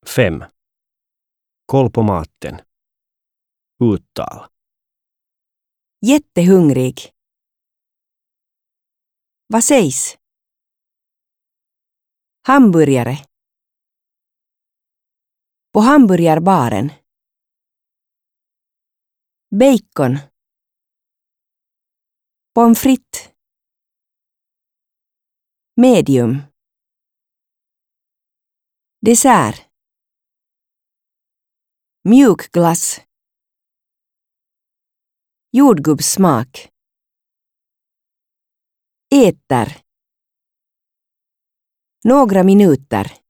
5. Koll på maten. Uttal. Jättehungrig. Vad sägs? Hamburgare. På hamburgarbaren. Bacon. Pommes frites. Medium. Dessert. Mjuk glass. Jordgubbssmak. Äter. Några minuter.